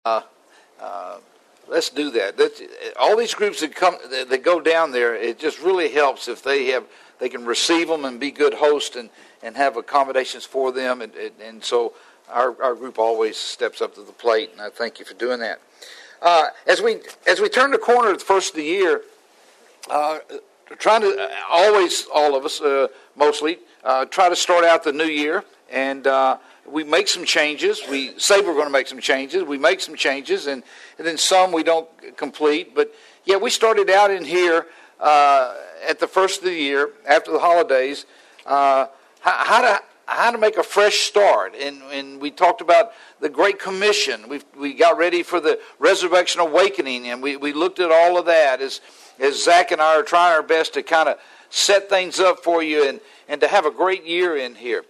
Let's do that. All these groups that go down there, it just really helps if they can receive them and be good hosts and have accommodations for them. And so our group always steps up to the plate, and I thank you for doing that. As we turn the corner at the first of the year, trying to always, all of us mostly, try to start out the new year, and we make some changes. We say we're going to make some changes. We make some changes, and then some we don't complete. But yeah, we started out in here at the first of the year after the holidays, how to make a fresh start, and we talked about the Great Commission. We got ready for the Resurrection Awakening, and we looked at all of that as Zach and I are trying our best to kind of set things up for you and to have a great year in here.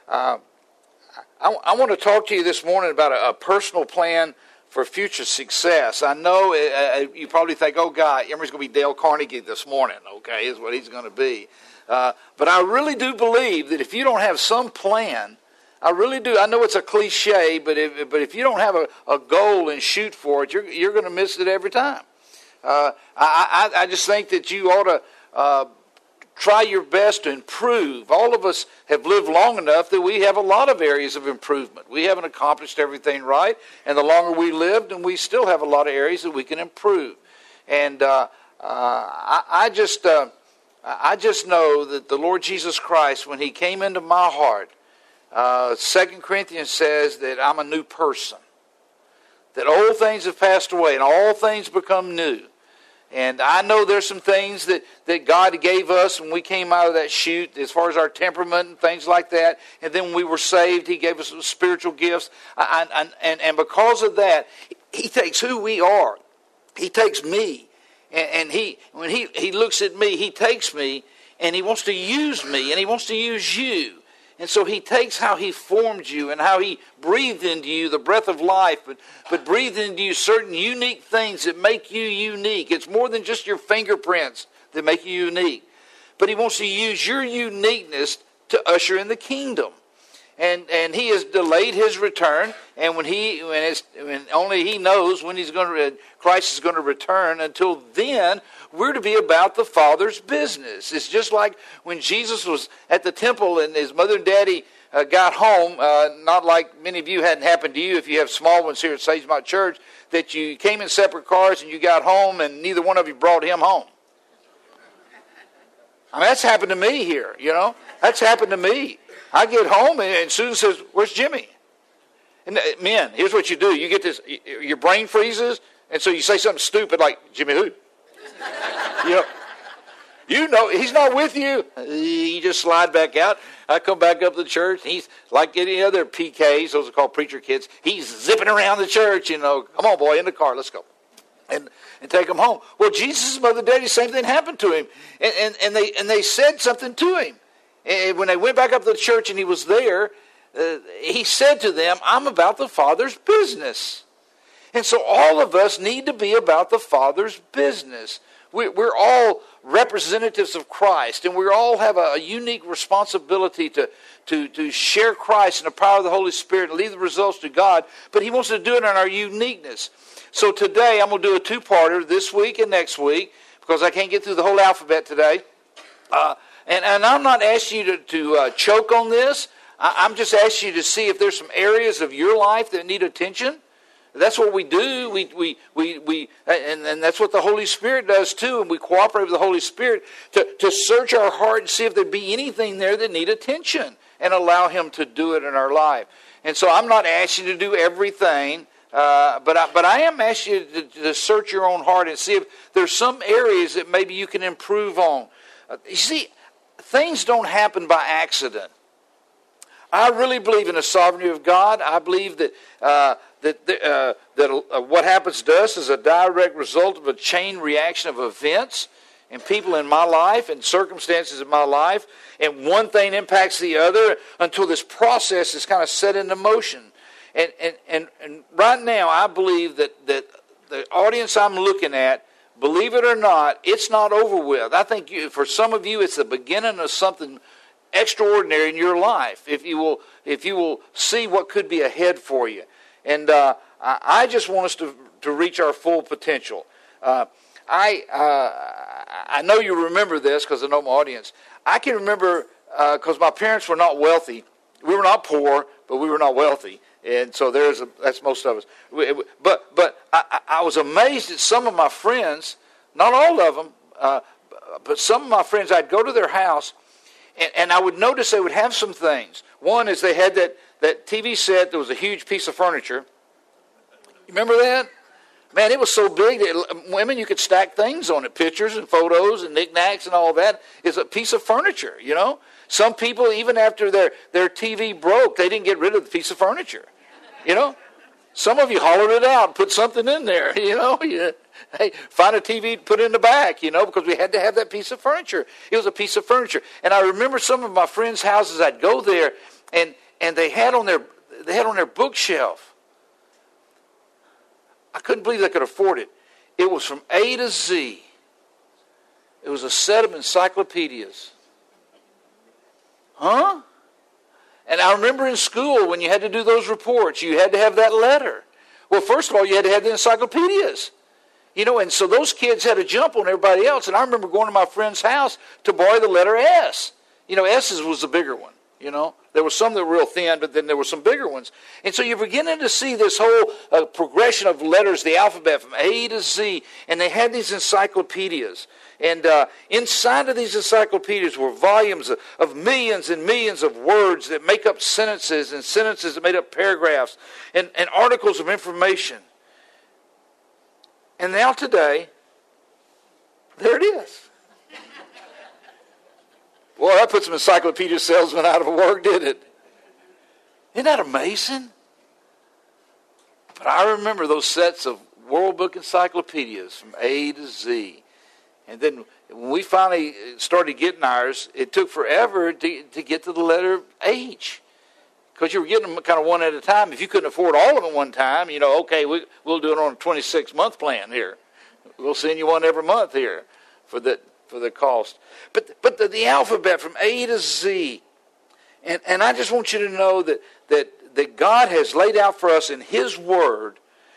I want to talk to you this morning about a personal plan for future success. I know you probably think, oh, God, Emery's going to be Dale Carnegie this morning, okay, is what he's going to be. But I really do believe that if you don't have some plan, I really do. I know it's a cliche, but if you don't have a goal and shoot for it, you're going to miss it every time. I just think that you ought to try your best to improve. All of us have lived long enough that we have a lot of areas of improvement. We haven't accomplished everything right, and the longer we lived, and we still have a lot of areas that we can improve. And I just know that the Lord Jesus Christ, when He came into my heart, 2 Corinthians says that I'm a new person, that old things have passed away and all things become new. And I know there's some things that God gave us when we came out of that chute, as far as our temperament and things like that. And then when we were saved, He gave us some spiritual gifts. And because of that, He takes who we are. He takes me. And when he looks at me, He takes me, and He wants to use me, and He wants to use you. And so He takes how He formed you and how He breathed into you the breath of life, but breathed into you certain unique things that make you unique. It's more than just your fingerprints that make you unique. But He wants to use your uniqueness to usher in the kingdom. And He has delayed His return, and when only He knows when Christ is going to return. Until then, we're to be about the Father's business. It's just like when Jesus was at the temple and His mother and daddy got home. Not like many of you hadn't happened to you. If you have small ones here at Sagemont Church, that you came in separate cars and you got home, and neither one of you brought Him home. I mean, that's happened to me here. That's happened to me. I get home and Susan says, "Where's Jimmy?" And men, here's what you do. You get this, your brain freezes, and so you say something stupid like, "Jimmy who?" He's not with you. You just slide back out. I come back up to the church. He's like any other PKs, those are called preacher kids. He's zipping around the church, Come on, boy, in the car, let's go. And take him home. Well, Jesus' mother and daddy, same thing happened to him. And they said something to him. And when they went back up to the church and he was there, he said to them, "I'm about the Father's business." And so all of us need to be about the Father's business. We're all representatives of Christ, and we all have a unique responsibility to share Christ and the power of the Holy Spirit and leave the results to God. But He wants to do it in our uniqueness. So today I'm going to do a two-parter this week and next week, because I can't get through the whole alphabet today. And I'm not asking you to choke on this. I'm just asking you to see if there's some areas of your life that need attention. That's what we do. And that's what the Holy Spirit does too. And we cooperate with the Holy Spirit to search our heart and see if there be anything there that need attention, and allow Him to do it in our life. And so I'm not asking you to do everything, but I am asking you to search your own heart and see if there's some areas that maybe you can improve on. You see, things don't happen by accident. I really believe in the sovereignty of God. I believe that what happens to us is a direct result of a chain reaction of events and people in my life and circumstances in my life. And one thing impacts the other until this process is kind of set into motion. And right now, I believe that the audience I'm looking at, believe it or not, it's not over with. I think for some of you, it's the beginning of something extraordinary in your life, if you will see what could be ahead for you. And I just want us to reach our full potential. I know you remember this because I know my audience. I can remember because my parents were not wealthy. We were not poor, but we were not wealthy. And so that's most of us. But I was amazed at some of my friends, not all of them, but some of my friends, I'd go to their house, and I would notice they would have some things. One is they had that TV set that was a huge piece of furniture. You remember that? Man, it was so big that women, you could stack things on it, pictures and photos and knickknacks and all that. It's a piece of furniture, you know. Some people, even after their TV broke, they didn't get rid of the piece of furniture, you know. Some of you hollowed it out, put something in there, you know. Hey, find a TV, put it in the back, you know, because we had to have that piece of furniture. It was a piece of furniture. And I remember some of my friends' houses, I'd go there, and they had on their bookshelf. I couldn't believe they could afford it. It was from A to Z. It was a set of encyclopedias. Huh? And I remember in school when you had to do those reports, you had to have that letter. Well, first of all, you had to have the encyclopedias. You know, and so those kids had a jump on everybody else. And I remember going to my friend's house to borrow the letter S. You know, S's was the bigger one, you know. There were some that were real thin, but then there were some bigger ones. And so you're beginning to see this whole progression of letters, the alphabet from A to Z. And they had these encyclopedias. And inside of these encyclopedias were volumes of millions and millions of words that make up sentences, and sentences that made up paragraphs, and articles of information. And now today, there it is. Well, that put some encyclopedia salesmen out of work, didn't it? Isn't that amazing? But I remember those sets of World Book encyclopedias from A to Z. And then when we finally started getting ours, it took forever to get to the letter H. Because you were getting them kind of one at a time. If you couldn't afford all of them one time, you know, okay, we'll do it on a 26-month plan here. We'll send you one every month here for the cost. But the alphabet from A to Z. And I just want you to know that God has laid out for us in His Word,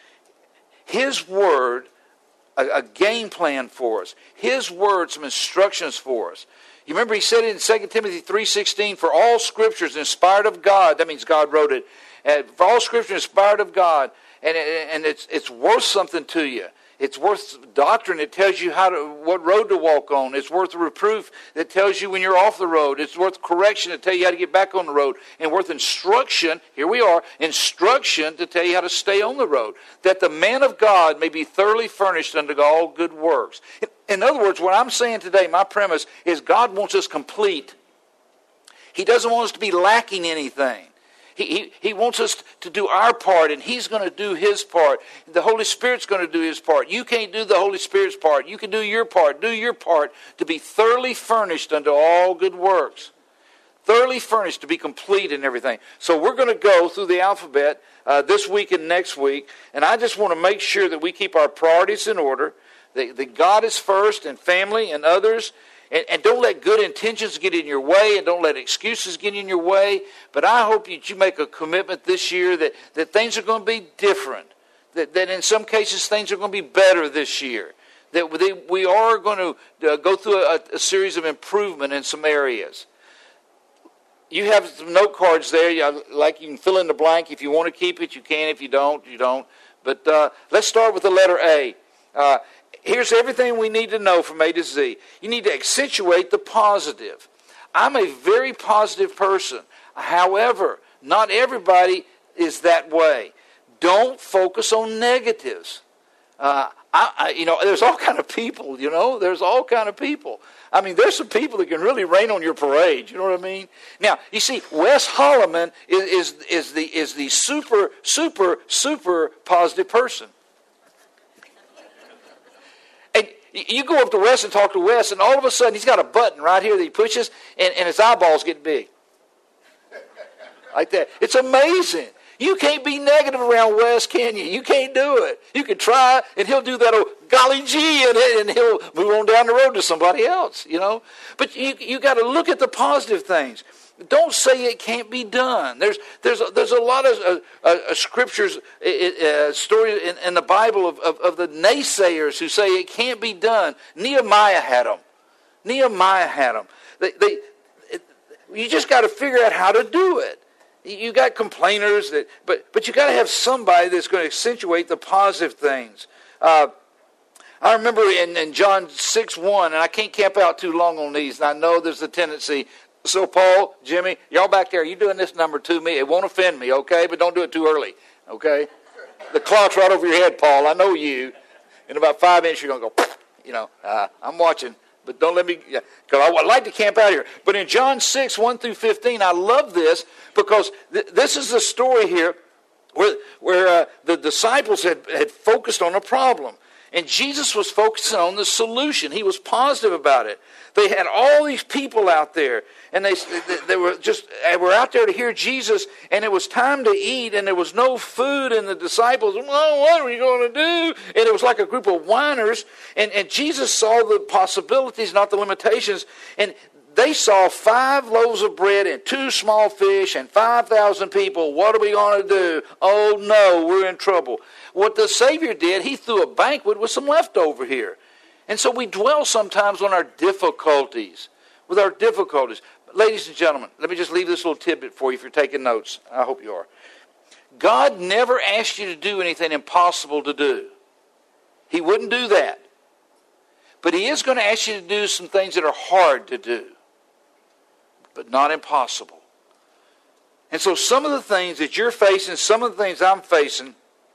a game plan for us. His Word, some instructions for us. You remember He said in 2 Timothy 3:16, for all Scripture is inspired of God. That means God wrote it. For all Scripture is inspired of God. And it's worth something to you. It's worth doctrine that tells you what road to walk on. It's worth reproof that tells you when you're off the road. It's worth correction to tell you how to get back on the road. And worth instruction, here we are, instruction to tell you how to stay on the road. That the man of God may be thoroughly furnished unto all good works. In other words, what I'm saying today, my premise, is God wants us complete. He doesn't want us to be lacking anything. He wants us to do our part, and He's going to do His part. The Holy Spirit's going to do His part. You can't do the Holy Spirit's part. You can do your part. Do your part to be thoroughly furnished unto all good works. Thoroughly furnished to be complete in everything. So we're going to go through the alphabet this week and next week, and I just want to make sure that we keep our priorities in order, that God is first, and family and others. And don't let good intentions get in your way, and don't let excuses get in your way. But I hope that you make a commitment this year that things are going to be different. That in some cases things are going to be better this year. That we are going to go through a series of improvement in some areas. You have some note cards there. Like you can fill in the blank. If you want to keep it, you can. If you don't, you don't. But let's start with the letter A. Here's everything we need to know from A to Z. You need to accentuate the positive. I'm a very positive person. However, not everybody is that way. Don't focus on negatives. There's all kind of people, There's all kind of people. I mean, there's some people that can really rain on your parade. You know what I mean? Now, you see, Wes Holloman is the super positive person. You go up to Wes and talk to Wes, and all of a sudden he's got a button right here that he pushes, and his eyeballs get big. Like that. It's amazing. You can't be negative around Wes, can you? You can't do it. You can try, and he'll do that old golly gee, and he'll move on down the road to somebody else, But you got to look at the positive things. Don't say it can't be done. There's a lot of scriptures, stories in the Bible of the naysayers who say it can't be done. Nehemiah had them. You just got to figure out how to do it. You got complainers but you got to have somebody that's going to accentuate the positive things. I remember in John 6:1, and I can't camp out too long on these, and I know there's a tendency. So Paul, Jimmy, y'all back there, you doing this number to me? It won't offend me, okay? But don't do it too early, okay? The clock's right over your head, Paul. I know you. In about 5 minutes, you're going to go, I'm watching. But don't let me, because I would like to camp out here. But in John 6:1-15, I love this because this is the story here where the disciples had focused on a problem. And Jesus was focusing on the solution. He was positive about it. They had all these people out there, and they were out there to hear Jesus, and it was time to eat, and there was no food, and the disciples, well, what are we going to do? And it was like a group of whiners, and Jesus saw the possibilities, not the limitations, and they saw 5 loaves of bread and 2 small fish and 5,000 people. What are we going to do? Oh, no, we're in trouble. What the Savior did, he threw a banquet with some leftover here. And so we dwell sometimes on our difficulties, with our difficulties. Ladies and gentlemen, let me just leave this little tidbit for you if you're taking notes. I hope you are. God never asked you to do anything impossible to do. He wouldn't do that. But he is going to ask you to do some things that are hard to do, but not impossible. And so some of the things that you're facing, some of the things I'm facing,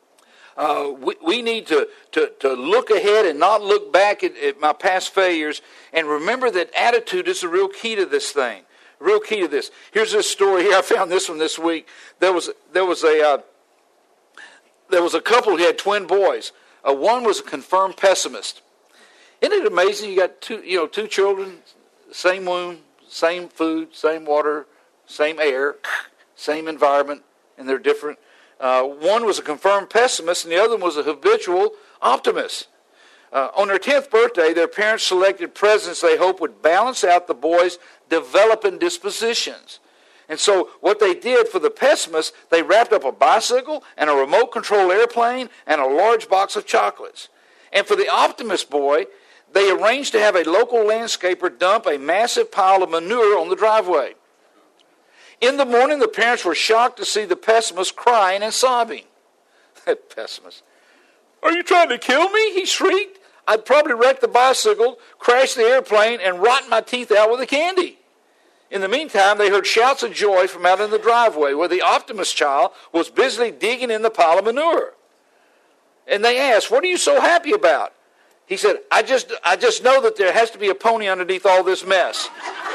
we need to look ahead and not look back at my past failures, and remember that attitude is the real key to this thing. Real key to this. Here's this story here. I found this one this week. There was a couple who had twin boys. One was a confirmed pessimist. Isn't it amazing? You got two children, same womb, same food, same water, same air, same environment, and they're different. One was a confirmed pessimist, and the other one was a habitual optimist. On their 10th birthday, their parents selected presents they hoped would balance out the boys' developing dispositions. And so what they did for the pessimist, they wrapped up a bicycle and a remote-control airplane and a large box of chocolates. And for the optimist boy, they arranged to have a local landscaper dump a massive pile of manure on the driveway. In the morning, the parents were shocked to see the pessimist crying and sobbing. That pessimist. "Are you trying to kill me?" he shrieked. "I'd probably wreck the bicycle, crash the airplane, and rot my teeth out with the candy." In the meantime, they heard shouts of joy from out in the driveway where the optimist child was busily digging in the pile of manure. And they asked, "What are you so happy about?" He said, I just know that there has to be a pony underneath all this mess."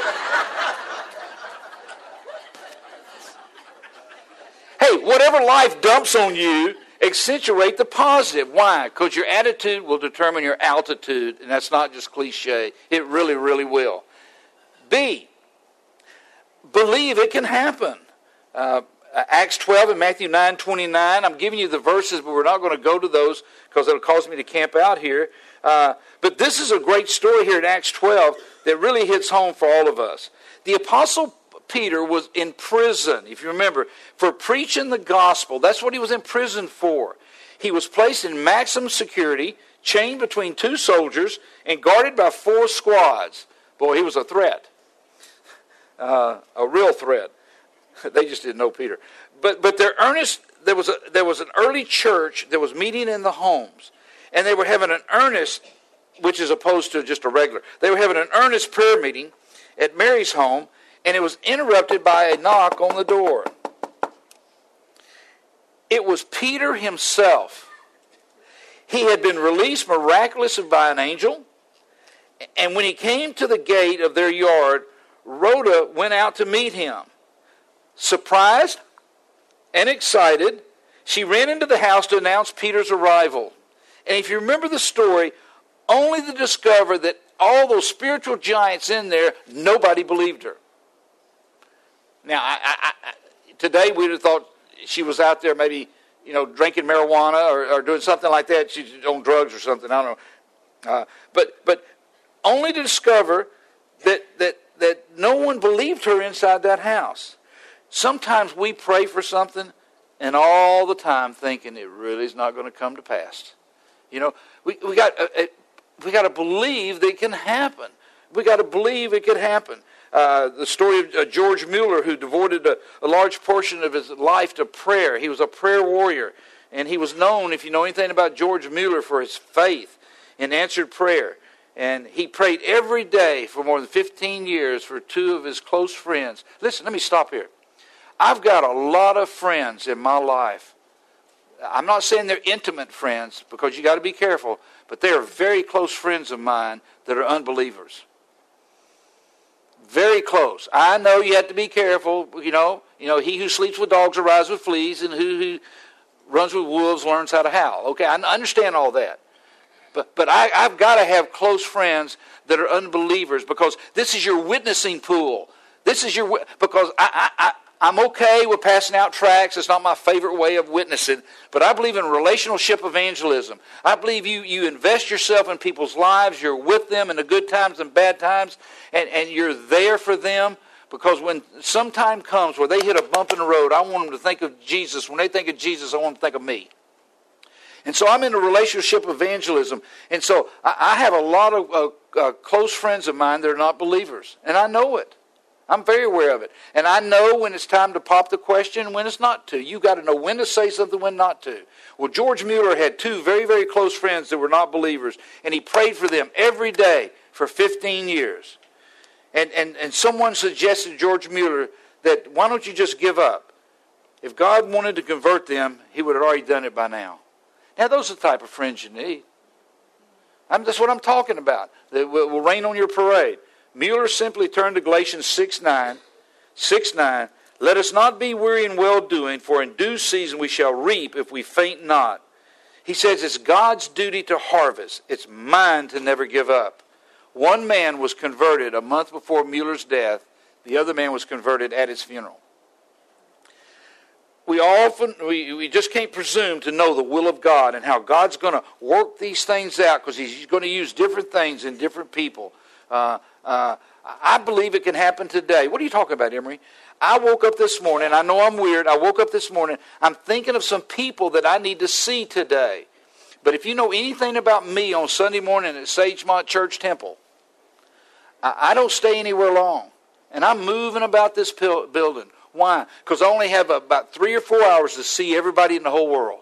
Hey, whatever life dumps on you, accentuate the positive. Why? Because your attitude will determine your altitude, and that's not just cliche. It really, really will. B, believe it can happen. Acts 12 and Matthew 9:29. I'm giving you the verses, but we're not going to go to those because it'll cause me to camp out here. But this is a great story here in Acts 12 that really hits home for all of us. The Apostle Peter was in prison, if you remember, for preaching the gospel. That's what he was in prison for. He was placed in maximum security, chained between 2 soldiers, and guarded by 4 squads. Boy, he was a threat. A real threat. They just didn't know Peter. But there was an early church that was meeting in the homes. And they were having an earnest, which is opposed to just a regular. They were having an earnest prayer meeting at Mary's home, and it was interrupted by a knock on the door. It was Peter himself. He had been released miraculously by an angel, and when he came to the gate of their yard, Rhoda went out to meet him. Surprised and excited, she ran into the house to announce Peter's arrival. And if you remember the story, only to discover that all those spiritual giants in there, nobody believed her. Now, today we would have thought she was out there maybe, drinking marijuana or doing something like that. She's on drugs or something. I don't know. But only to discover that that no one believed her inside that house. Sometimes we pray for something and all the time thinking it really is not going to come to pass. You know, we got to believe that it can happen. We got to believe it could happen. The story of George Mueller, who devoted a large portion of his life to prayer. He was a prayer warrior, and he was known, if you know anything about George Mueller, for his faith in answered prayer. And he prayed every day for more than 15 years for two of his close friends. Listen, let me stop here. I've got a lot of friends in my life. I'm not saying they're intimate friends, because you got to be careful, but they are very close friends of mine that are unbelievers. Very close. I know you have to be careful. You know, he who sleeps with dogs arises with fleas, and who runs with wolves learns how to howl. Okay, I understand all that. But I've got to have close friends that are unbelievers, because this is your witnessing pool. Because I'm okay with passing out tracts. It's not my favorite way of witnessing. But I believe in relationship evangelism. I believe you invest yourself in people's lives. You're with them in the good times and bad times. And you're there for them. Because when some time comes where they hit a bump in the road, I want them to think of Jesus. When they think of Jesus, I want them to think of me. And so I'm into relationship evangelism. And so I have a lot of close friends of mine that are not believers. And I know it. I'm very aware of it. And I know when it's time to pop the question and when it's not to. You got to know when to say something, when not to. Well, George Mueller had two very, very close friends that were not believers. And he prayed for them every day for 15 years. And someone suggested to George Mueller that, why don't you just give up? If God wanted to convert them, he would have already done it by now. Now, those are the type of friends you need. That's what I'm talking about. That will rain on your parade. Mueller simply turned to Galatians 6:9. Let us not be weary in well-doing, for in due season we shall reap if we faint not. He says it's God's duty to harvest. It's mine to never give up. One man was converted a month before Mueller's death. The other man was converted at his funeral. We just can't presume to know the will of God and how God's going to work these things out, because he's going to use different things in different people. I believe it can happen today. What are you talking about, Emery? I woke up this morning. I know I'm weird. I woke up this morning. I'm thinking of some people that I need to see today. But if you know anything about me on Sunday morning at Sagemont Church Temple, I don't stay anywhere long. And I'm moving about this building. Why? Because I only have about 3 or 4 hours to see everybody in the whole world.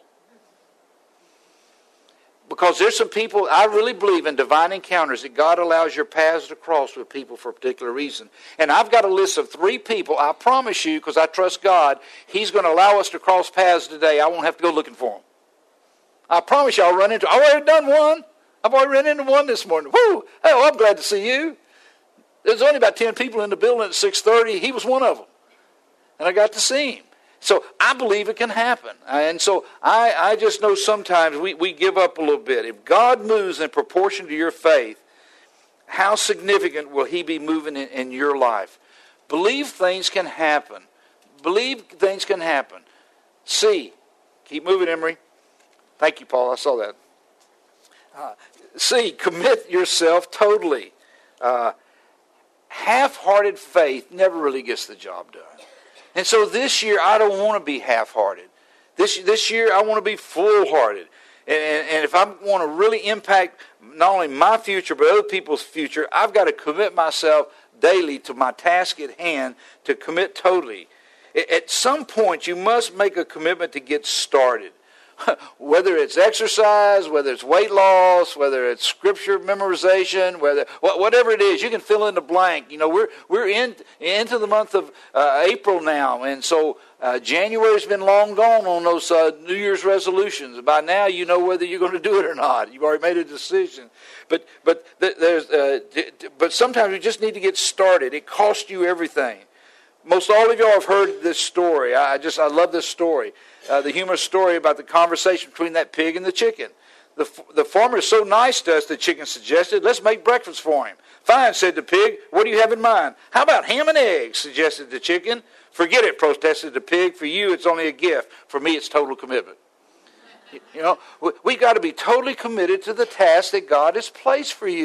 Because there's some people, I really believe in divine encounters, that God allows your paths to cross with people for a particular reason. And I've got a list of 3 people, I promise you, because I trust God, he's going to allow us to cross paths today. I won't have to go looking for them. I promise you I've already done one. I've already run into one this morning. Woo! Oh, I'm glad to see you. There's only about 10 people in the building at 6:30. He was one of them. And I got to see him. So I believe it can happen. And so I just know sometimes we give up a little bit. If God moves in proportion to your faith, how significant will he be moving in your life? Believe things can happen. Believe things can happen. C. Keep moving, Emery. Thank you, Paul. I saw that. C. Commit yourself totally. Half-hearted faith never really gets the job done. And so this year, I don't want to be half-hearted. This year, I want to be full-hearted. And if I want to really impact not only my future, but other people's future, I've got to commit myself daily to my task at hand, to commit totally. At some point, you must make a commitment to get started. Whether it's exercise, whether it's weight loss, whether it's scripture memorization, whatever it is, you can fill in the blank. You know, we're into the month of April now, and so January's been long gone on those New Year's resolutions. By now, you know whether you're going to do it or not. You've already made a decision. But sometimes you just need to get started. It costs you everything. Most all of y'all have heard this story. I love this story. The humorous story about the conversation between that pig and the chicken. The farmer is so nice to us, the chicken suggested, let's make breakfast for him. Fine, said the pig. What do you have in mind? How about ham and eggs, suggested the chicken. Forget it, protested the pig. For you, it's only a gift. For me, it's total commitment. You know, we've got to be totally committed to the task that God has placed for you.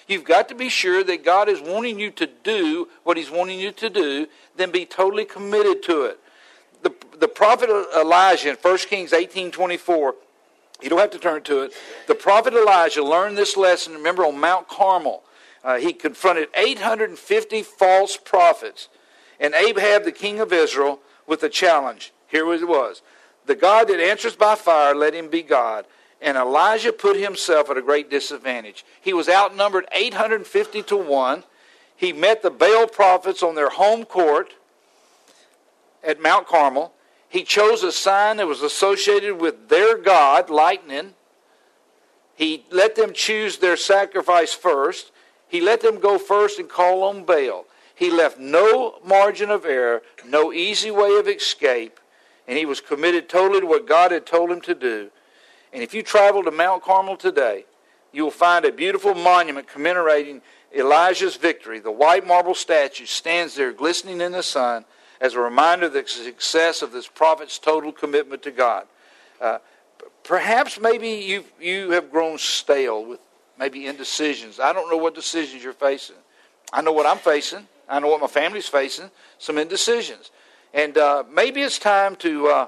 You've got to be sure that God is wanting you to do what He's wanting you to do, then be totally committed to it. The prophet Elijah in 1 Kings 18:24, you don't have to turn to it. The prophet Elijah learned this lesson, remember, on Mount Carmel. He confronted 850 false prophets and Ahab, the king of Israel, with a challenge. Here it was. The God that answers by fire, let him be God. And Elijah put himself at a great disadvantage. He was outnumbered 850 to 1. He met the Baal prophets on their home court at Mount Carmel. He chose a sign that was associated with their God, lightning. He let them choose their sacrifice first. He let them go first and call on Baal. He left no margin of error, no easy way of escape, and he was committed totally to what God had told him to do. And if you travel to Mount Carmel today, you will find a beautiful monument commemorating Elijah's victory. The white marble statue stands there glistening in the sun as a reminder of the success of this prophet's total commitment to God. Perhaps maybe you have grown stale with maybe indecisions. I don't know what decisions you're facing. I know what I'm facing. I know what my family's facing, some indecisions. And maybe it's time to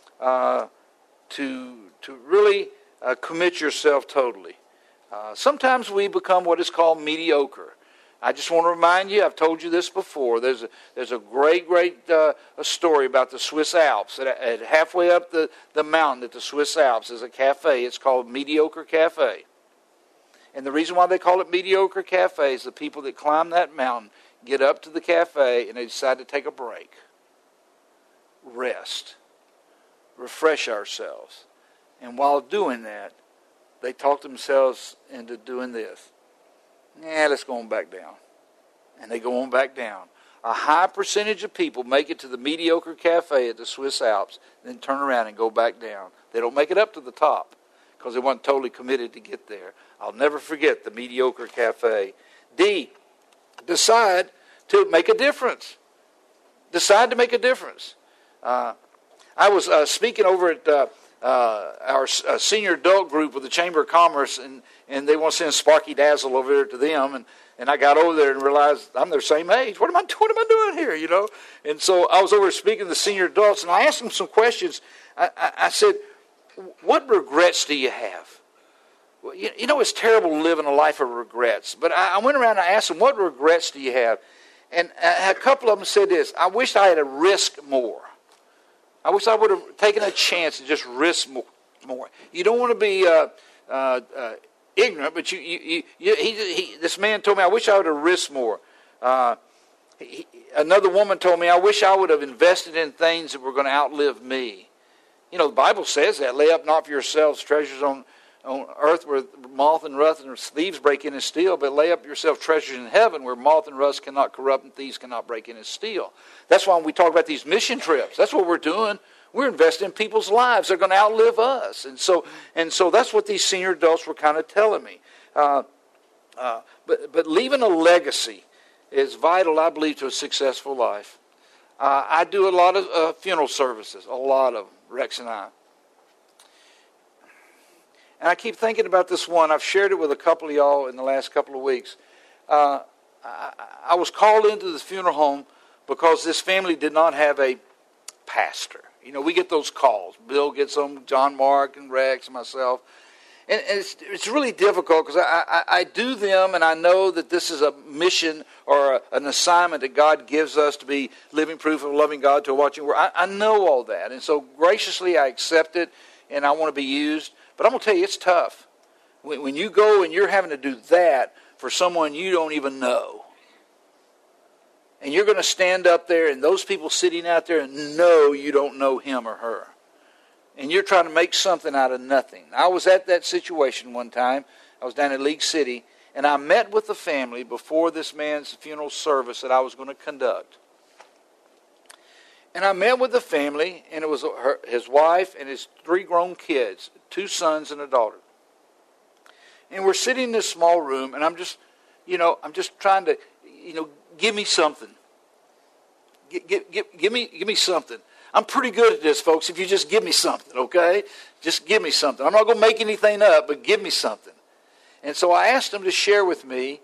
really commit yourself totally. Sometimes we become what is called mediocre. I just want to remind you, I've told you this before, there's a great story about the Swiss Alps. At halfway up the mountain at the Swiss Alps is a cafe. It's called Mediocre Cafe. And the reason why they call it Mediocre Cafe is the people that climb that mountain get up to the cafe and they decide to take a break, rest, refresh ourselves. And while doing that, they talk themselves into doing this. Let's go on back down. And they go on back down. A high percentage of people make it to the Mediocre Cafe at the Swiss Alps, then turn around and go back down. They don't make it up to the top because they weren't totally committed to get there. I'll never forget the Mediocre Cafe. D, decide to make a difference. Decide to make a difference. I was speaking over at our senior adult group with the Chamber of Commerce, and they want to send Sparky Dazzle over there to them, and I got over there and realized I'm their same age. What am I doing here, you know? And so I was over speaking to the senior adults, and I asked them some questions. I said, what regrets do you have? Well, you know, it's terrible living a life of regrets. But I went around and I asked them, what regrets do you have? And a couple of them said this: I wish I had risked more. I wish I would have taken a chance and just risked more. You don't want to be ignorant, but this man told me, I wish I would have risked more. Another woman told me, I wish I would have invested in things that were going to outlive me. You know, the Bible says that. Lay up not for yourselves treasures on earth where moth and rust and thieves break in and steal, but lay up yourself treasures in heaven where moth and rust cannot corrupt and thieves cannot break in and steal. That's why when we talk about these mission trips, that's what we're doing. We're investing in people's lives. They're going to outlive us. And so that's what these senior adults were kind of telling me. But leaving a legacy is vital, I believe, to a successful life. I do a lot of funeral services, a lot of them, Rex and I. And I keep thinking about this one. I've shared it with a couple of y'all in the last couple of weeks. I was called into this funeral home because this family did not have a pastor. You know, we get those calls. Bill gets them, John Mark and Rex and myself. And it's really difficult because I do them, and I know that this is a mission or an assignment that God gives us to be living proof of loving God to a watching world. I know all that. And so graciously I accept it, and I want to be used. But I'm going to tell you, it's tough. When you go and you're having to do that for someone you don't even know, and you're going to stand up there and those people sitting out there know you don't know him or her, and you're trying to make something out of nothing. I was at that situation one time. I was down in League City, and I met with the family before this man's funeral service that I was going to conduct. And I met with the family, and it was his wife and his 3 grown kids, 2 sons and a daughter. And we're sitting in this small room, and I'm just trying to, give me something. Give me something. I'm pretty good at this, folks, if you just give me something, okay? Just give me something. I'm not going to make anything up, but give me something. And so I asked them to share with me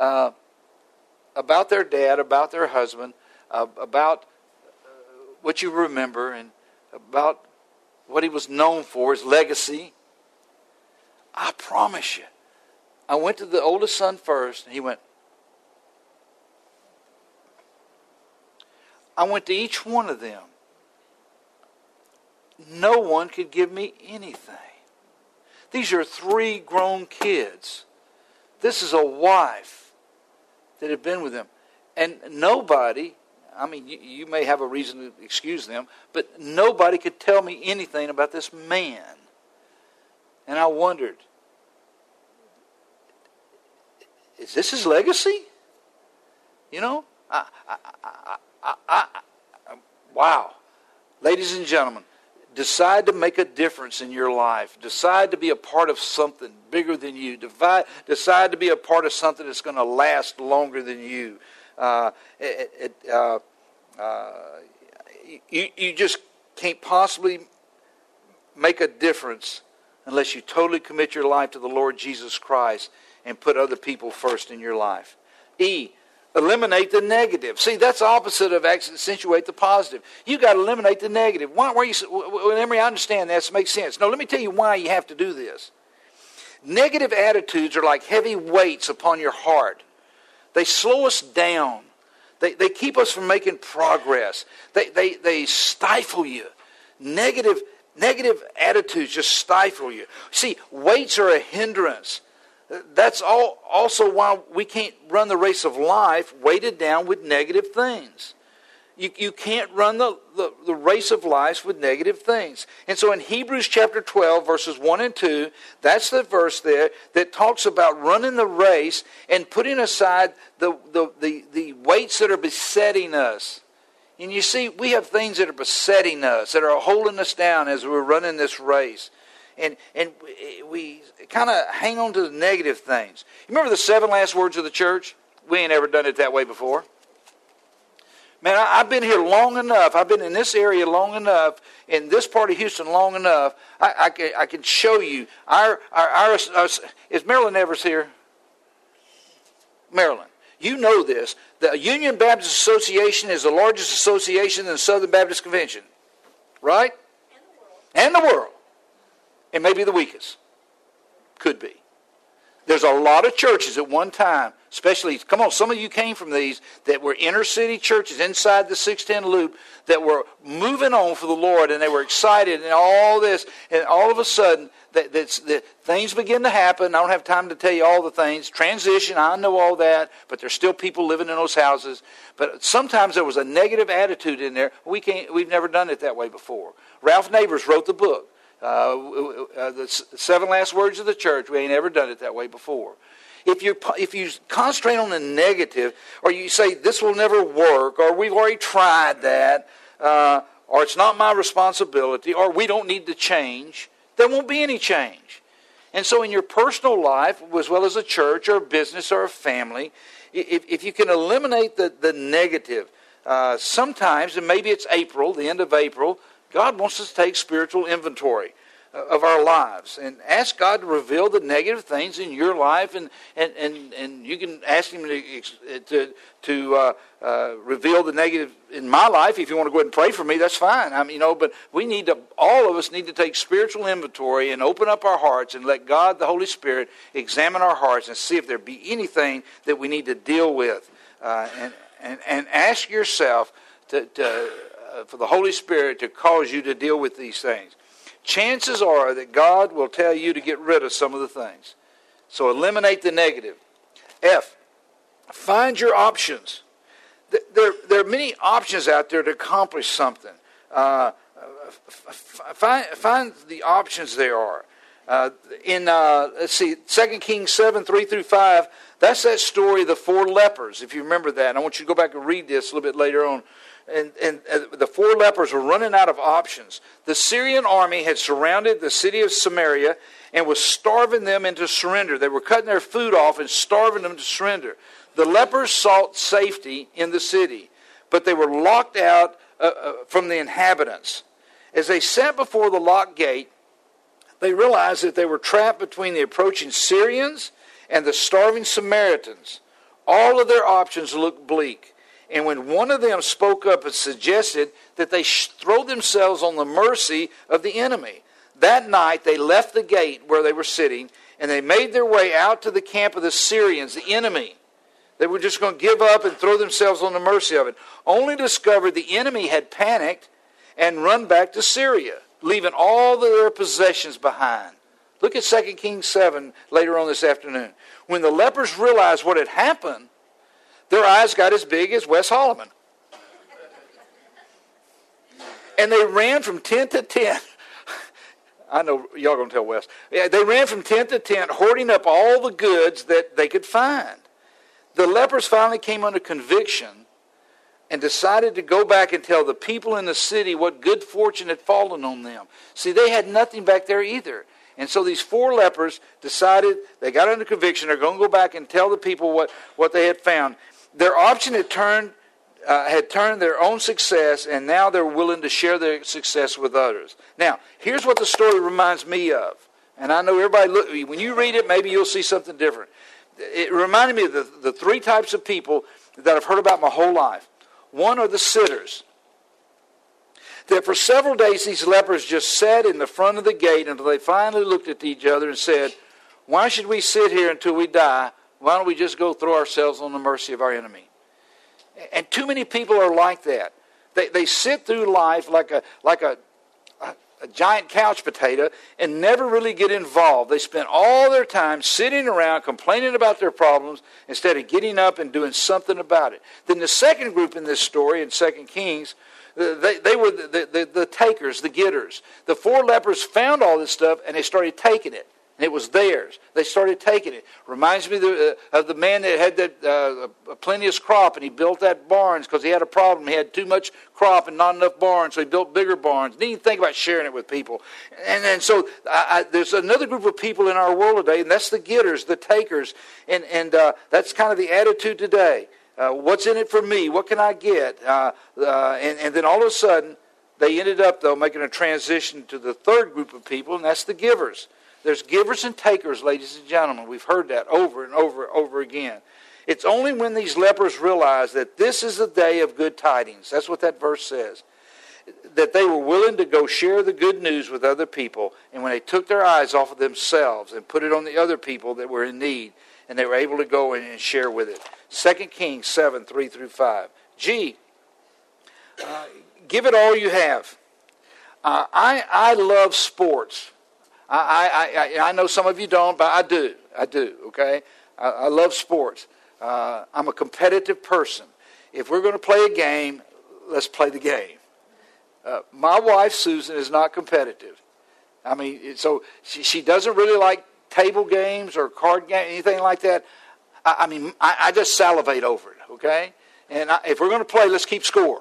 about their dad, about their husband, about what you remember, and about what he was known for, his legacy. I promise you, I went to the oldest son first, and he went. I went to each one of them. No one could give me anything. These are 3 grown kids. This is a wife that had been with them. And nobody, I mean, you may have a reason to excuse them, but nobody could tell me anything about this man. And I wondered, is this his legacy? You know, wow. Ladies and gentlemen, decide to make a difference in your life. Decide to be a part of something bigger than you. Decide to be a part of something that's going to last longer than you. You just can't possibly make a difference unless you totally commit your life to the Lord Jesus Christ and put other people first in your life. E, eliminate the negative. See, that's the opposite of accentuate the positive. You got to eliminate the negative. Why you? Well, Emery, I understand that. It makes sense. No, let me tell you why you have to do this. Negative attitudes are like heavy weights upon your heart. They slow us down. They keep us from making progress. They stifle you. Negative attitudes just stifle you. See, weights are a hindrance. That's also why we can't run the race of life weighted down with negative things. You can't run the race of life with negative things. And so in Hebrews chapter 12, verses 1 and 2, that's the verse there that talks about running the race and putting aside the weights that are besetting us. And you see, we have things that are besetting us, that are holding us down as we're running this race. And we kind of hang on to the negative things. You remember the 7 last words of the church? We ain't ever done it that way before. Man, I've been here long enough. I've been in this area long enough, in this part of Houston long enough. I can show you. Is Marilyn Evers here? Marilyn, you know this. The Union Baptist Association is the largest association in the Southern Baptist Convention. Right? And the world. And maybe the weakest. Could be. There's a lot of churches at one time, especially, come on, some of you came from these, that were inner city churches inside the 610 loop that were moving on for the Lord, and they were excited and all this, and all of a sudden, that things begin to happen. I don't have time to tell you all the things. Transition, I know all that, but there's still people living in those houses. But sometimes there was a negative attitude in there. We've never done it that way before. Ralph Neighbors wrote the book. The 7 last words of the church. We ain't ever done it that way before. If you concentrate on the negative, or you say this will never work, or we've already tried that, or it's not my responsibility, or we don't need to change, there won't be any change. And so in your personal life, as well as a church or a business or a family, if you can eliminate the negative, sometimes, and maybe it's April, the end of April, God wants us to take spiritual inventory of our lives and ask God to reveal the negative things in your life, and you can ask Him to reveal the negative in my life. If you want to go ahead and pray for me, that's fine. But all of us need to take spiritual inventory and open up our hearts and let God, the Holy Spirit, examine our hearts and see if there be anything that we need to deal with, and ask yourself for the Holy Spirit to cause you to deal with these things. Chances are that God will tell you to get rid of some of the things. So eliminate the negative. F, find your options. There are many options out there to accomplish something. Find the options there are. Let's see, 2 Kings 7, 3 through 5, that's that story of the 4 lepers, if you remember that. And I want you to go back and read this a little bit later on. And the 4 lepers were running out of options. The Syrian army had surrounded the city of Samaria and was starving them into surrender. They were cutting their food off and starving them to surrender. The lepers sought safety in the city, but they were locked out from the inhabitants. As they sat before the locked gate, they realized that they were trapped between the approaching Syrians and the starving Samaritans. All of their options looked bleak. And when one of them spoke up and suggested that they throw themselves on the mercy of the enemy, that night they left the gate where they were sitting, and they made their way out to the camp of the Syrians, the enemy. They were just going to give up and throw themselves on the mercy of it. Only discovered the enemy had panicked and run back to Syria, leaving all of their possessions behind. Look at 2 Kings 7 later on this afternoon. When the lepers realized what had happened, their eyes got as big as Wes Holloman. And they ran from tent to tent. I know y'all going to tell Wes. Yeah, they ran from tent to tent, hoarding up all the goods that they could find. The lepers finally came under conviction and decided to go back and tell the people in the city what good fortune had fallen on them. See, they had nothing back there either. And so these 4 lepers decided, they got under conviction, they're going to go back and tell the people what they had found. Their option had turned their own success, and now they're willing to share their success with others. Now, here's what the story reminds me of. And I know everybody, when you read it, maybe you'll see something different. It reminded me of the 3 types of people that I've heard about my whole life. One are the sitters. That for several days these lepers just sat in the front of the gate until they finally looked at each other and said, why should we sit here until we die? Why don't we just go throw ourselves on the mercy of our enemy? And too many people are like that. They sit through life like a giant couch potato and never really get involved. They spend all their time sitting around complaining about their problems instead of getting up and doing something about it. Then the second group in this story in 2 Kings, they were the takers, the getters. The 4 lepers found all this stuff and they started taking it. And it was theirs. They started taking it. Reminds me of the man that had that plenteous crop, and he built that barns because he had a problem. He had too much crop and not enough barns, so he built bigger barns. Didn't even think about sharing it with people. And so there's another group of people in our world today, and that's the getters, the takers. And that's kind of the attitude today. What's in it for me? What can I get? And then all of a sudden, they ended up, though, making a transition to the third group of people, and that's the givers. There's givers and takers, ladies and gentlemen. We've heard that over and over and over again. It's only when these lepers realized that this is the day of good tidings, that's what that verse says, that they were willing to go share the good news with other people, and when they took their eyes off of themselves and put it on the other people that were in need, and they were able to go in and share with it. 2 Kings 7, 3 through 5. Give it all you have. I love sports. I know some of you don't, but I do, okay? I love sports. I'm a competitive person. If we're going to play a game, let's play the game. My wife, Susan, is not competitive. I mean, so she doesn't really like table games or card games, anything like that. I just salivate over it, okay? And if we're going to play, let's keep score.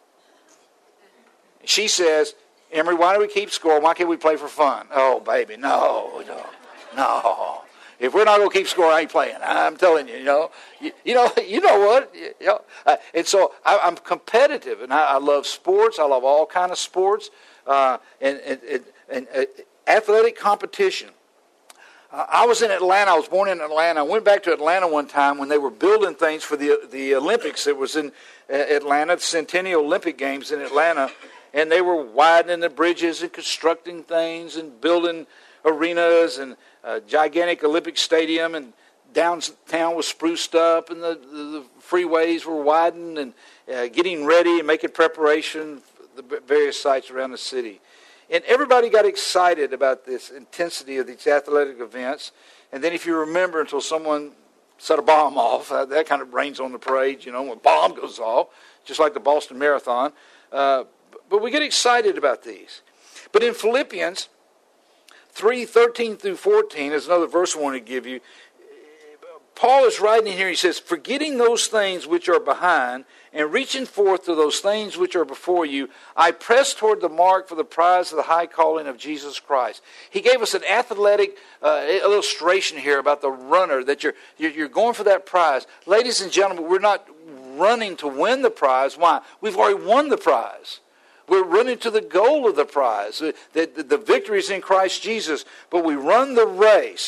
She says, Emery, why do we keep score? Why can't we play for fun? Oh, baby, no. If we're not going to keep score, I ain't playing. I'm telling you, you know what? And so I'm competitive, and I love sports. I love all kind of sports and athletic competition. I was in Atlanta. I was born in Atlanta. I went back to Atlanta one time when they were building things for the Olympics. It was in Atlanta, the Centennial Olympic Games in Atlanta. And they were widening the bridges and constructing things and building arenas and a gigantic Olympic stadium. And downtown was spruced up and the freeways were widened and getting ready and making preparation for the various sites around the city. And everybody got excited about this intensity of these athletic events. And then if you remember, until someone set a bomb off, that kind of rains on the parade, when a bomb goes off, just like the Boston Marathon. But we get excited about these. But in Philippians 3:13 through 14, is another verse I want to give you. Paul is writing here, he says, forgetting those things which are behind and reaching forth to those things which are before you, I press toward the mark for the prize of the high calling of Jesus Christ. He gave us an athletic illustration here about the runner, that you're going for that prize. Ladies and gentlemen, we're not running to win the prize. Why? We've already won the prize. We're running to the goal of the prize. The victory is in Christ Jesus. But we run the race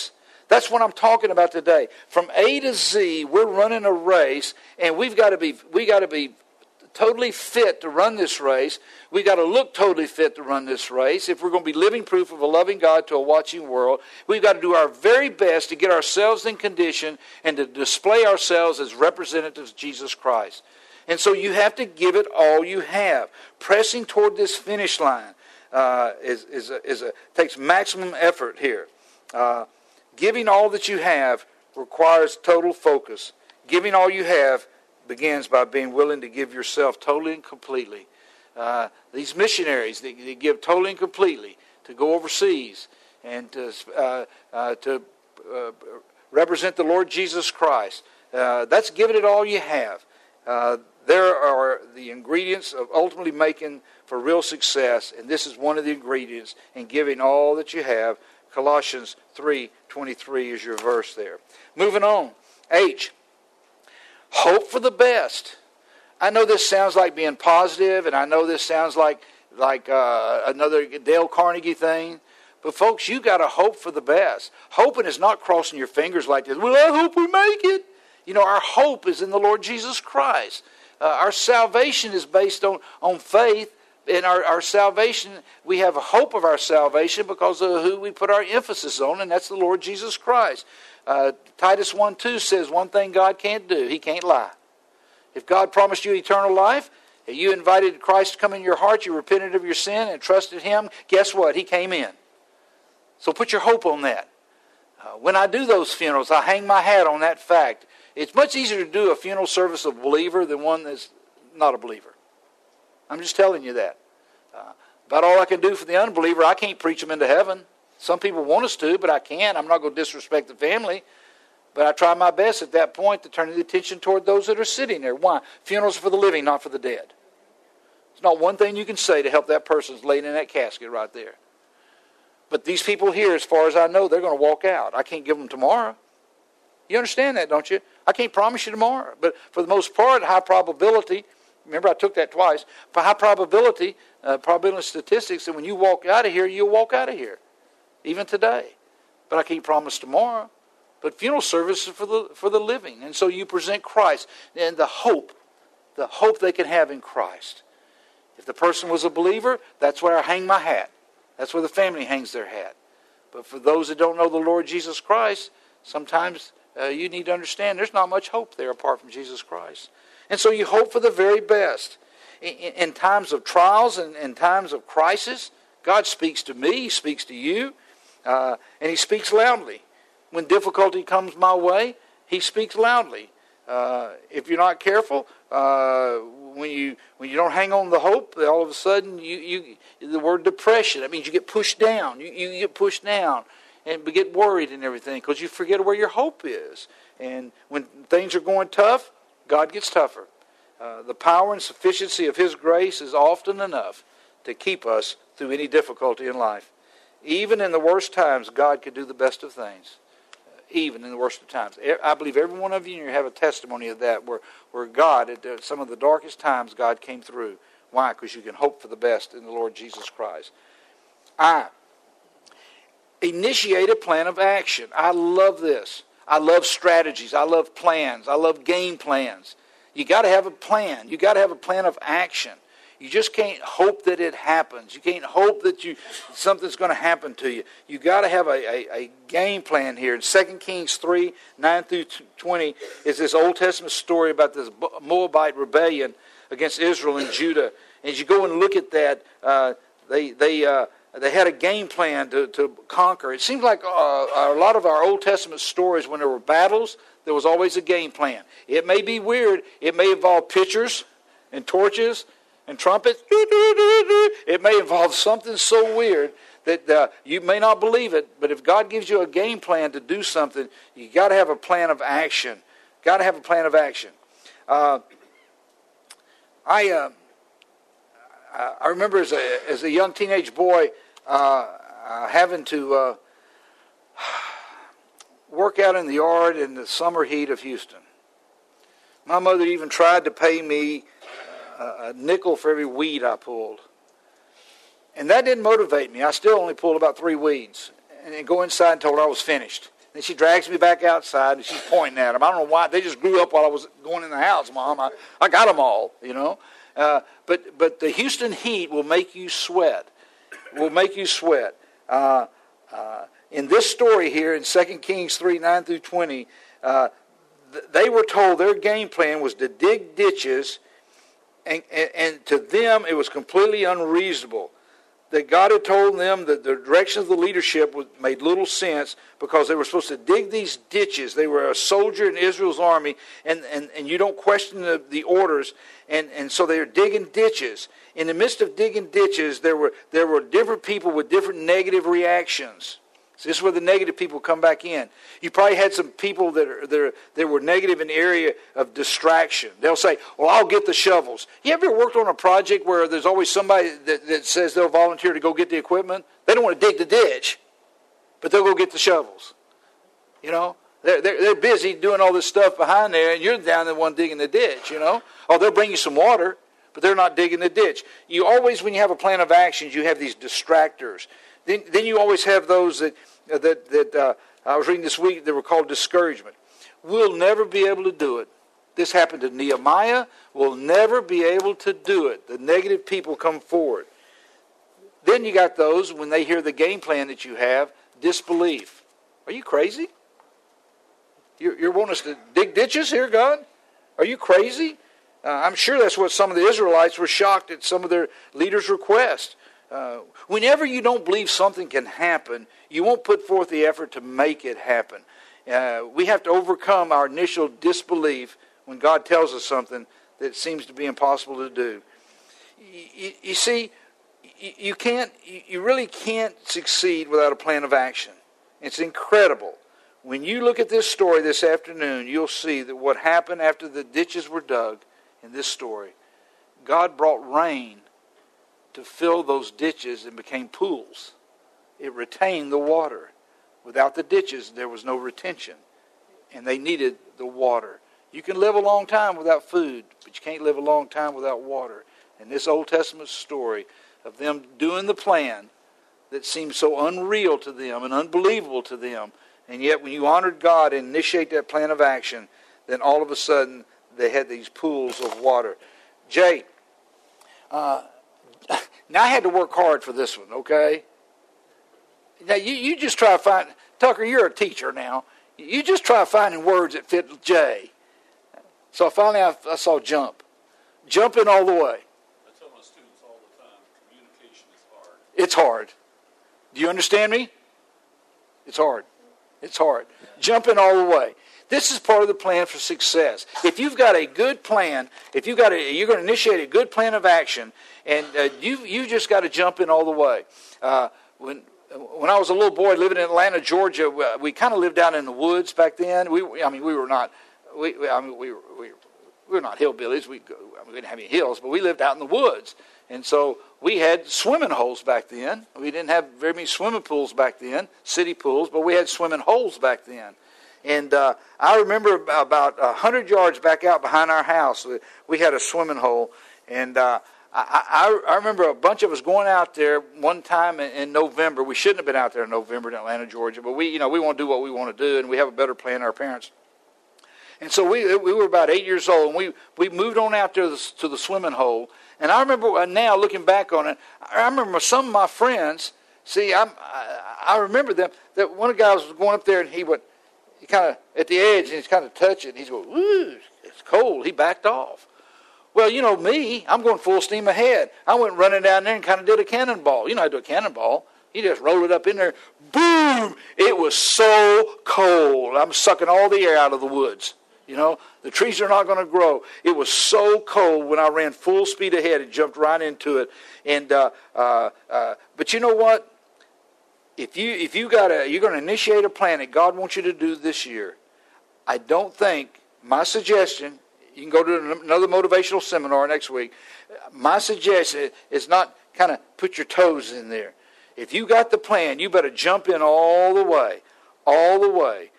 That's what I'm talking about today. From A to Z, we're running a race, and we got to be totally fit to run this race. We got to look totally fit to run this race. If we're going to be living proof of a loving God to a watching world, we've got to do our very best to get ourselves in condition and to display ourselves as representatives of Jesus Christ. And so you have to give it all you have. Pressing toward this finish line takes maximum effort here. Giving all that you have requires total focus. Giving all you have begins by being willing to give yourself totally and completely. These missionaries, they give totally and completely to go overseas and to represent the Lord Jesus Christ. That's giving it all you have. There are the ingredients of ultimately making for real success, and this is one of the ingredients in giving all that you have. Colossians 3:23 is your verse there. Moving on. H. Hope for the best. I know this sounds like being positive, and I know this sounds like another Dale Carnegie thing. But folks, you got to hope for the best. Hoping is not crossing your fingers like this. Well, I hope we make it. You know, our hope is in the Lord Jesus Christ. Our salvation is based on faith. In our salvation, we have a hope of our salvation because of who we put our emphasis on, and that's the Lord Jesus Christ. Titus 1:2 says one thing God can't do. He can't lie. If God promised you eternal life, and you invited Christ to come in your heart, you repented of your sin and trusted Him, guess what? He came in. So put your hope on that. When I do those funerals, I hang my hat on that fact. It's much easier to do a funeral service of a believer than one that's not a believer. I'm just telling you that. About all I can do for the unbeliever, I can't preach them into heaven. Some people want us to, but I can't. I'm not going to disrespect the family. But I try my best at that point to turn the attention toward those that are sitting there. Why? Funerals are for the living, not for the dead. There's not one thing you can say to help that person who's laying in that casket right there. But these people here, as far as I know, they're going to walk out. I can't give them tomorrow. You understand that, don't you? I can't promise you tomorrow. But for the most part, high probability, remember I took that twice, for high probability statistics, that when you walk out of here, you'll walk out of here. Even today. But I can't promise tomorrow. But funeral service is for the living. And so you present Christ and the hope they can have in Christ. If the person was a believer, that's where I hang my hat. That's where the family hangs their hat. But for those that don't know the Lord Jesus Christ, sometimes you need to understand there's not much hope there apart from Jesus Christ. And so you hope for the very best. In times of trials and in times of crisis, God speaks to me, He speaks to you, and He speaks loudly. When difficulty comes my way, He speaks loudly. If you're not careful, when you don't hang on to the hope, all of a sudden the word depression, that means you get pushed down. You get pushed down and get worried and everything because you forget where your hope is. And when things are going tough, God gets tougher. The power and sufficiency of His grace is often enough to keep us through any difficulty in life. Even in the worst times, God can do the best of things. Even in the worst of times. I believe every one of you have a testimony of that, where God, at some of the darkest times, God came through. Why? Because you can hope for the best in the Lord Jesus Christ. Initiate a plan of action. I love this. I love strategies. I love plans. I love game plans. You got to have a plan. You got to have a plan of action. You just can't hope that it happens. You can't hope that something's going to happen to you. You got to have a game plan here. In 2 Kings 3, 9 through 20 is this Old Testament story about this Moabite rebellion against Israel and Judah. And as you go and look at that, they had a game plan to conquer. It seems like a lot of our Old Testament stories, when there were battles, there was always a game plan. It may be weird. It may involve pitchers and torches and trumpets. It may involve something so weird that you may not believe it. But if God gives you a game plan to do something, you got to have a plan of action. Got to have a plan of action. I remember as a young teenage boy having to work out in the yard in the summer heat of Houston. My mother even tried to pay me a nickel for every weed I pulled. And that didn't motivate me. I still only pulled about 3 weeds. And then go inside and told her I was finished. Then she drags me back outside, and she's pointing at them. I don't know why. They just grew up while I was going in the house, Mom. I got them all, you know. But the Houston heat will make you sweat. Will make you sweat. In this story here in 2 Kings 3, 9 through 20, they were told their game plan was to dig ditches, and to them it was completely unreasonable. That God had told them that the direction of the leadership made little sense because they were supposed to dig these ditches. They were a soldier in Israel's army, and you don't question the orders. And so they were digging ditches. In the midst of digging ditches, there were different people with different negative reactions. So this is where the negative people come back in. You probably had some people that were negative in the area of distraction. They'll say, well, I'll get the shovels. You ever worked on a project where there's always somebody that says they'll volunteer to go get the equipment? They don't want to dig the ditch, but they'll go get the shovels. You know, they're busy doing all this stuff behind there, and you're down the one digging the ditch, you know. Oh, they'll bring you some water, but they're not digging the ditch. You always, when you have a plan of actions, you have these distractors. Then you always have those that I was reading this week, they were called discouragement. We'll never be able to do it. This happened to Nehemiah. We'll never be able to do it. The negative people come forward. Then you got those, when they hear the game plan that you have, disbelief. Are you crazy? You're wanting us to dig ditches here, God? Are you crazy? I'm sure that's what some of the Israelites were shocked at some of their leaders' requests. Whenever you don't believe something can happen, you won't put forth the effort to make it happen. We have to overcome our initial disbelief when God tells us something that seems to be impossible to do. You see, you really can't succeed without a plan of action. It's incredible. When you look at this story this afternoon, you'll see that what happened after the ditches were dug in this story, God brought rain to fill those ditches and became pools. It retained the water. Without the ditches, there was no retention. And they needed the water. You can live a long time without food, but you can't live a long time without water. And this Old Testament story of them doing the plan that seemed so unreal to them and unbelievable to them, and yet when you honored God and initiate that plan of action, then all of a sudden they had these pools of water. Jay, now I had to work hard for this one, okay? Now you just try to find, Tucker, you're a teacher now. You just try finding words that fit Jay. So finally I saw jump. Jumping all the way. I tell my students all the time, communication is hard. It's hard. Do you understand me? It's hard. It's hard. Jumping all the way. This is part of the plan for success. If you've got a good plan, you're going to initiate a good plan of action, and you just got to jump in all the way. When I was a little boy living in Atlanta, Georgia, we kind of lived out in the woods back then. We were not hillbillies. We didn't have any hills, but we lived out in the woods, and so we had swimming holes back then. We didn't have very many swimming pools back then, city pools, but we had swimming holes back then. And I remember about 100 yards back out behind our house, we had a swimming hole. And I remember a bunch of us going out there one time in November. We shouldn't have been out there in November in Atlanta, Georgia, but we want to do what we want to do, and we have a better plan than our parents. And so we were about 8 years old, and we moved on out there to the swimming hole. And I remember now looking back on it, I remember some of my friends. See, I remember them. That one of the guys was going up there, and he kind of at the edge, and he's kind of touching. He's going, "Ooh, it's cold." He backed off. Well, you know me, I'm going full steam ahead. I went running down there and kind of did a cannonball. You know how to do a cannonball. You just roll it up in there. Boom! It was so cold. I'm sucking all the air out of the woods. You know, the trees are not going to grow. It was so cold when I ran full speed ahead and jumped right into it. And but you know what? If you're going to initiate a plan that God wants you to do this year, I don't think my suggestion. You can go to another motivational seminar next week. My suggestion is not kind of put your toes in there. If you got the plan, you better jump in all the way, all the way.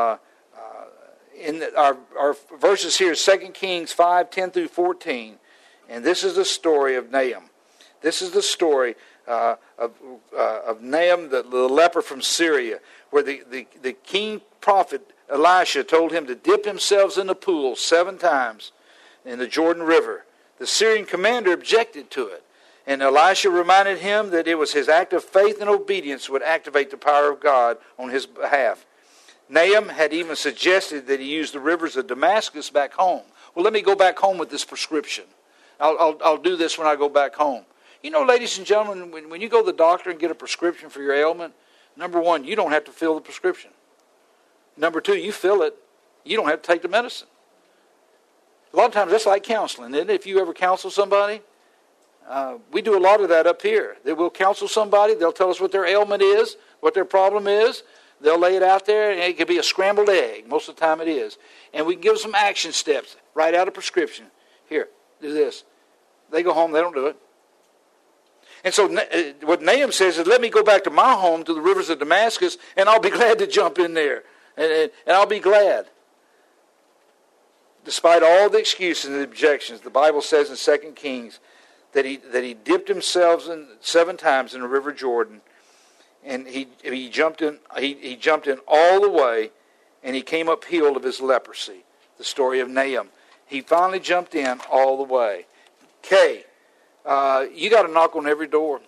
Our verses here is 2 Kings 5, 10 through 14. And this is the story of Nahum. This is the story of Nahum, the leper from Syria, where the king prophet Elisha told him to dip himself in the pool 7 times in the Jordan River. The Syrian commander objected to it, and Elisha reminded him that it was his act of faith and obedience would activate the power of God on his behalf. Nahum had even suggested that he use the rivers of Damascus back home. Well, let me go back home with this prescription. I'll do this when I go back home. You know, ladies and gentlemen, when you go to the doctor and get a prescription for your ailment, number 1, you don't have to fill the prescription. Number 2, you fill it. You don't have to take the medicine. A lot of times that's like counseling, isn't it? If you ever counsel somebody, we do a lot of that up here. They will counsel somebody. They'll tell us what their ailment is, what their problem is. They'll lay it out there, and it could be a scrambled egg. Most of the time it is. And we can give them some action steps. Write out a prescription. Here, do this. They go home, they don't do it. And so what Nahum says is, let me go back to my home, to the rivers of Damascus, and I'll be glad to jump in there. And I'll be glad. Despite all the excuses and the objections, the Bible says in 2 Kings that he dipped himself 7 times in the river Jordan, and he jumped in all the way, and he came up healed of his leprosy. The story of Nahum. He finally jumped in all the way. Okay, you got to knock on every door.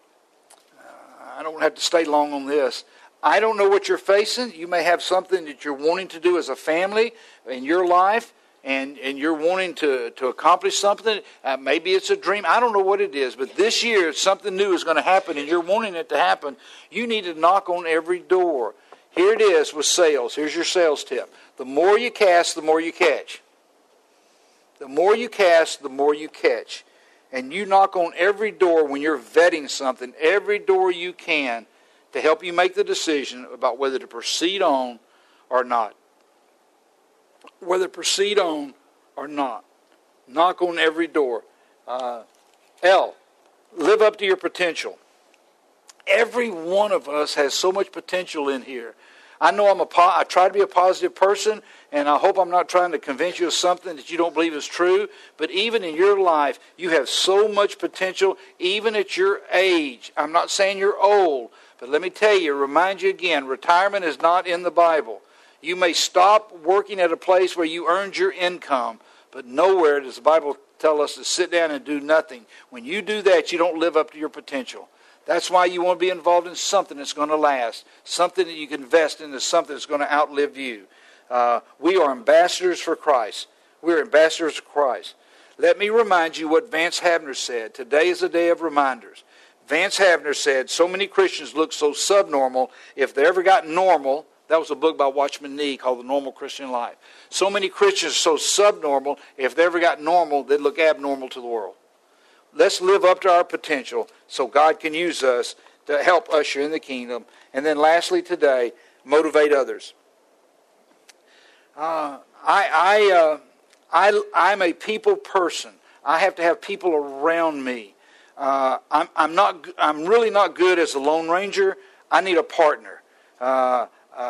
I don't have to stay long on this. I don't know what you're facing. You may have something that you're wanting to do as a family in your life, and you're wanting to accomplish something. Maybe it's a dream. I don't know what it is, but this year something new is going to happen, and you're wanting it to happen. You need to knock on every door. Here it is with sales. Here's your sales tip. The more you cast, the more you catch. The more you cast, the more you catch. And you knock on every door when you're vetting something, every door you can, to help you make the decision about whether to proceed on or not. Whether to proceed on or not. Knock on every door. L, live up to your potential. Every one of us has so much potential in here. I know I try to be a positive person, and I hope I'm not trying to convince you of something that you don't believe is true. But even in your life, you have so much potential, even at your age. I'm not saying you're old, but let me tell you, remind you again, retirement is not in the Bible. You may stop working at a place where you earned your income, but nowhere does the Bible tell us to sit down and do nothing. When you do that, you don't live up to your potential. That's why you want to be involved in something that's going to last, something that you can invest into, something that's going to outlive you. We are ambassadors for Christ. We're ambassadors of Christ. Let me remind you what Vance Havner said. Today is a day of reminders. Vance Havner said, so many Christians look so subnormal. If they ever got normal, that was a book by Watchman Nee called The Normal Christian Life. So many Christians are so subnormal, if they ever got normal, they'd look abnormal to the world. Let's live up to our potential so God can use us to help usher in the kingdom. And then lastly today, motivate others. I'm a people person. I have to have people around me. I'm really not good as a Lone Ranger. I need a partner. I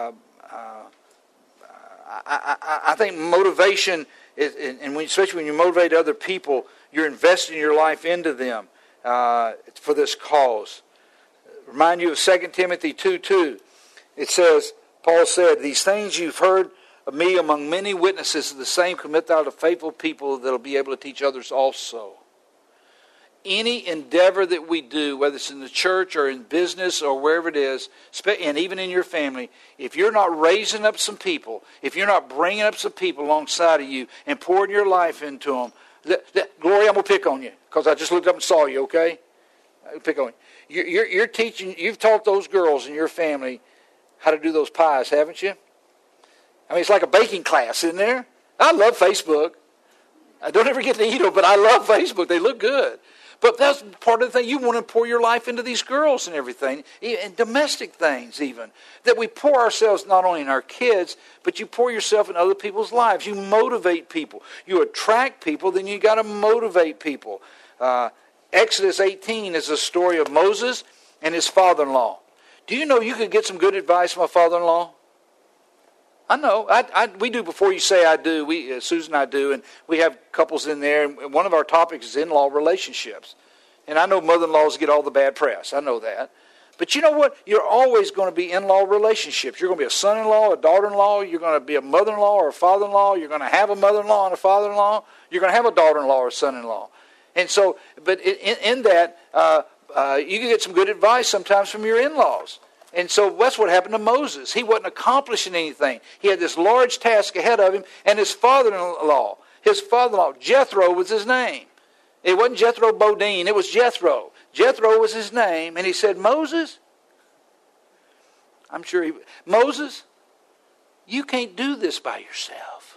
think motivation is, and especially when you motivate other people, you're investing your life into them for this cause. Remind you of 2 Timothy 2:2. It says, Paul said, these things you've heard of me among many witnesses of the same commit thou to faithful people that will be able to teach others also. Any endeavor that we do, whether it's in the church or in business or wherever it is, and even in your family, if you're not raising up some people, if you're not bringing up some people alongside of you and pouring your life into them, Gloria, I'm going to pick on you because I just looked up and saw you, okay? I'll pick on you. You're teaching, you've taught those girls in your family how to do those pies, haven't you? I mean, it's like a baking class, isn't there? I love Facebook. I don't ever get to eat them, but I love Facebook. They look good. But that's part of the thing. You want to pour your life into these girls and everything, and domestic things even. That we pour ourselves not only in our kids, but you pour yourself in other people's lives. You motivate people. You attract people, then you got to motivate people. Exodus 18 is a story of Moses and his father-in-law. Do you know you could get some good advice from a father-in-law? I know. We do Before You Say I Do. Susan and I do, and we have couples in there. And one of our topics is in-law relationships. And I know mother-in-laws get all the bad press. I know that. But you know what? You're always going to be in-law relationships. You're going to be a son-in-law, a daughter-in-law. You're going to be a mother-in-law or a father-in-law. You're going to have a mother-in-law and a father-in-law. You're going to have a daughter-in-law or a son-in-law. And so, but in that, you can get some good advice sometimes from your in-laws. And so that's what happened to Moses. He wasn't accomplishing anything. He had this large task ahead of him, and his father-in-law, Jethro was his name. It wasn't Jethro Bodine, it was Jethro. Jethro was his name, and he said, Moses, Moses, you can't do this by yourself.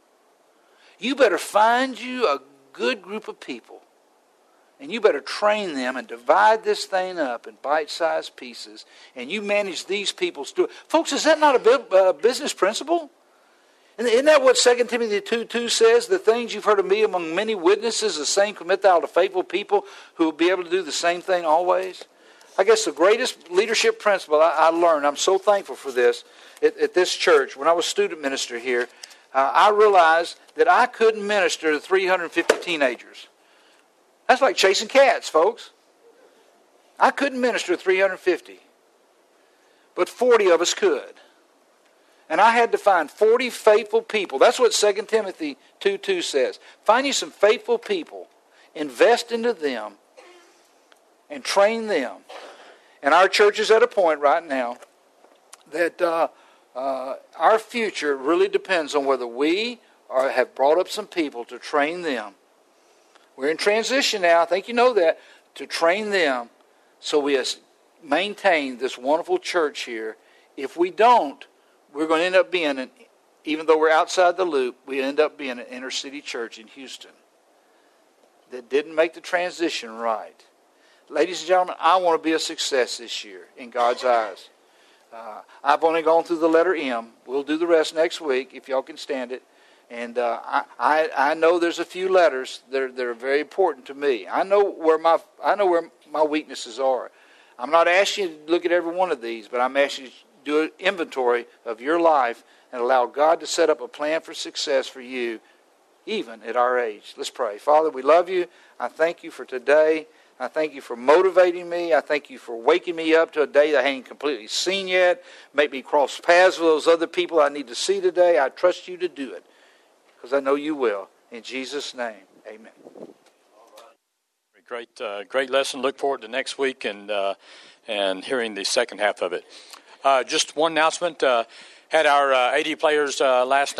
You better find you a good group of people, and you better train them and divide this thing up in bite-sized pieces, and you manage these people. Folks, is that not a business principle? And isn't that what 2 Timothy 2:2 says? The things you've heard of me among many witnesses, the same commit thou to faithful people who will be able to do the same thing always. I guess the greatest leadership principle I learned, I'm so thankful for this, at this church, when I was student minister here, I realized that I couldn't minister to 350 teenagers. That's like chasing cats, folks. I couldn't minister to 350. But 40 of us could. And I had to find 40 faithful people. That's what 2 Timothy 2:2 says. Find you some faithful people. Invest into them. And train them. And our church is at a point right now that our future really depends on whether we have brought up some people to train them. We're in transition now. I think you know that. To train them so we maintain this wonderful church here. If we don't, we're going to end up being, even though we're outside the loop, we end up being an inner city church in Houston that didn't make the transition right. Ladies and gentlemen, I want to be a success this year in God's eyes. I've only gone through the letter M. We'll do the rest next week if y'all can stand it. And I know there's a few letters that are very important to me. I know where my weaknesses are. I'm not asking you to look at every one of these, but I'm asking you to do an inventory of your life and allow God to set up a plan for success for you, even at our age. Let's pray. Father, we love you. I thank you for today. I thank you for motivating me. I thank you for waking me up to a day that I ain't completely seen yet. Make me cross paths with those other people I need to see today. I trust you to do it because I know you will. In Jesus' name, amen. Great lesson. Look forward to next week and hearing the second half of it. Just one announcement. Had our AD players last night.